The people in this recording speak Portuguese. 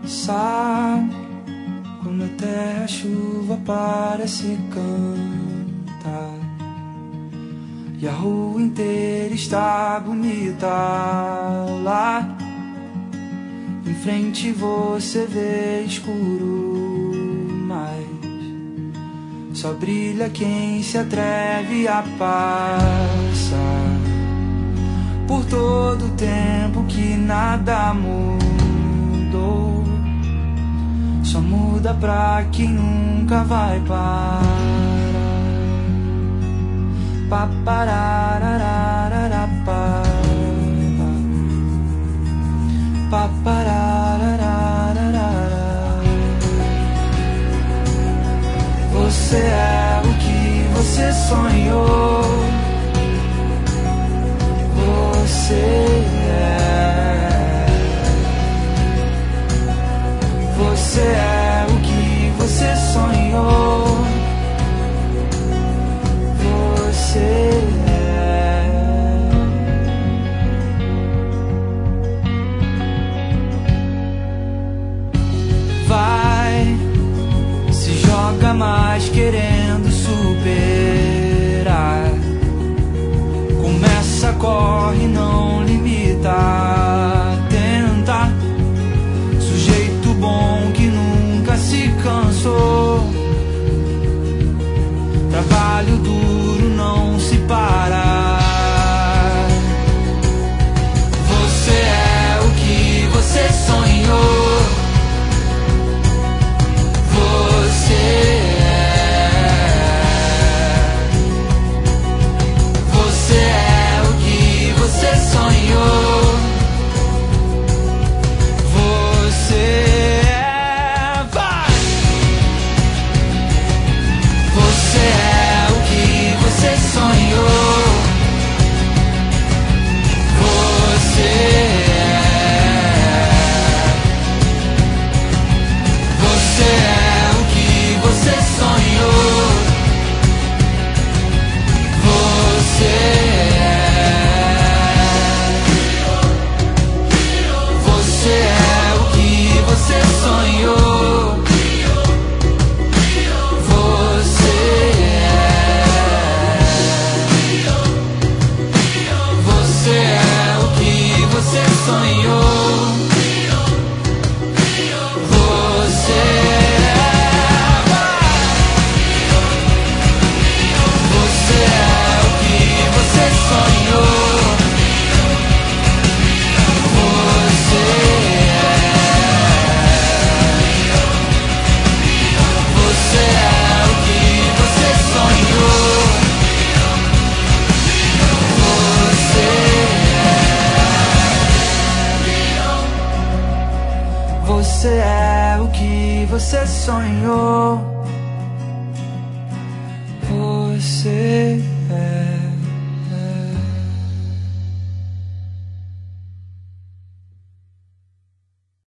Sabe, quando até a chuva parece cantar e a rua inteira está bonita. Lá em frente você vê escuro, mas só brilha quem se atreve a passar por todo o tempo que nada mudou. Só muda pra quem nunca vai parar. Papararararara, papararararara. Você é o que você sonhou. Você é o que você sonhou. Você vai, se joga mais querendo superar. Começa, corre, não limita. Tenta, sujeito bom que nunca se cansou. Trabalho duro não se para. Você é o que você sonhou. Você é o que você sonhou. Você é o que você sonhou. Você é o que você sonhou. Você é o que você sonhou. Você é o que você sonhou.